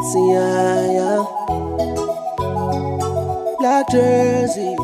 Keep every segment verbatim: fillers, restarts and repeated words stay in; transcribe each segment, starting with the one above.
See, yeah, yeah. Black jersey.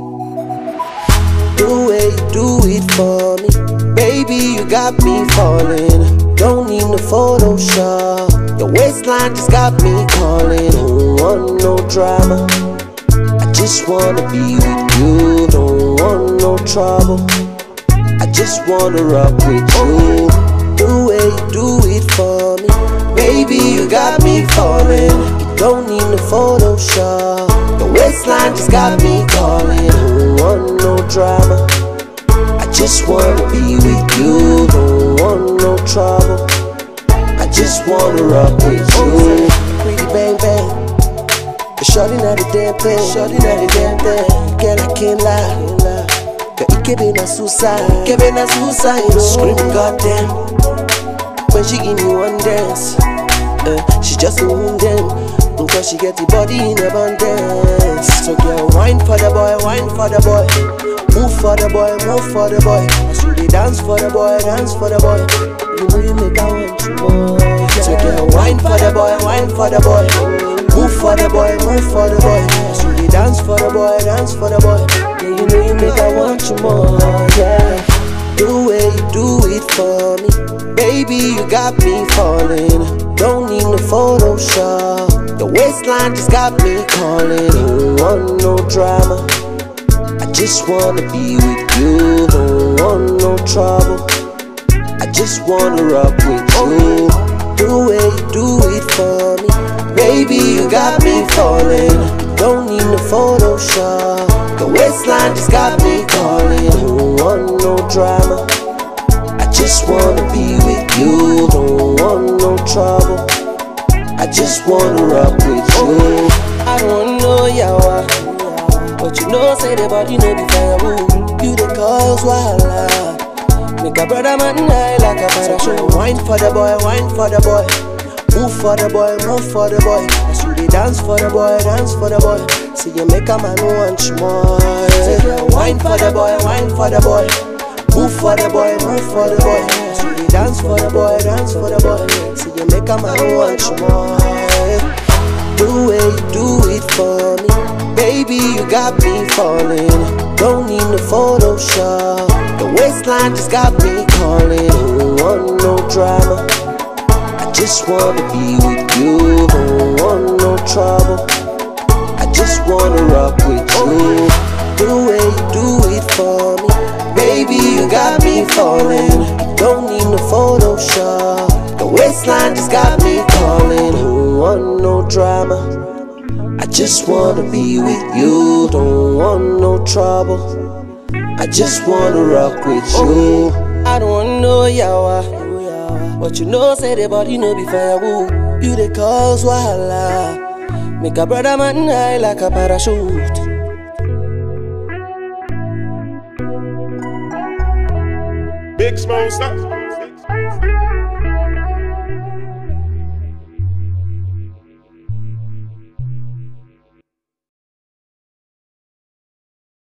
The way you do it for me, baby, you got me falling. Don't need no Photoshop. Your waistline just got me calling. Don't want no drama. I just wanna be with you. Don't want no trouble. I just wanna rock with you. The way you do it for me, baby, you got me falling. You don't need no Photoshop. The waistline just got me calling. Don't want no drama. I just wanna be with you. Don't want no trouble. I just wanna rock with you. Pretty bang bang. Shorty not a damn thing. Shorty not a damn thing. Girl, I can't lie. Girl, it can be na suicide. Can be na suicide. Screaming goddamn when she give me one dance. Uh, she just a wounded, cause she get the body in abundance. So girl, wine for the boy, wine for the boy. Move for the boy, move for the boy. So they dance for the boy, dance for the boy. You know you make I want you more. So girl, wine for the boy, wine for the boy. Move for the boy, move for the boy. So they dance for the boy, dance for the boy. Yeah, you know you make I want you more, yeah. The way you do it for me, baby, you got me falling. Don't need no Photoshop. The waistline just got me calling. Don't want no drama. I just wanna be with you. Don't want no trouble. I just wanna rock with you. The way you do it for me, baby, you got me falling. Don't need no Photoshop. The waistline just got me calling. Don't want no drama. I just wanna be with you. Don't want no trouble. I just wanna rock with you. I don't know yawa, but you know say the body no be firewood. You the cause wahala. Make a brother man die like a parachute. Wine for the boy, wine for the boy. Move for the boy, move for the boy. So they dance for the boy, dance for the boy. See you make a man want you more. Wine for the boy, wine for the boy. Move for the boy, move for the boy. So they dance for the boy, dance for the boy. See you make a man want you more. The way you do it for me, baby, you got me falling. Don't need no Photoshop. The waistline just got me calling. Don't want no drama. I just wanna be with you. Don't want no trouble. I just wanna rock with you. The way you do it for me, baby, you got me falling. You don't need no Photoshop. The waistline just got me calling. Don't want no drama. I just wanna be with you. Don't want no trouble. I just wanna rock with you. I don't want no yawa, but you know say the body no be firewood. You the cause wahala. Make a brother man die like a parachute. Big Smoke, stop.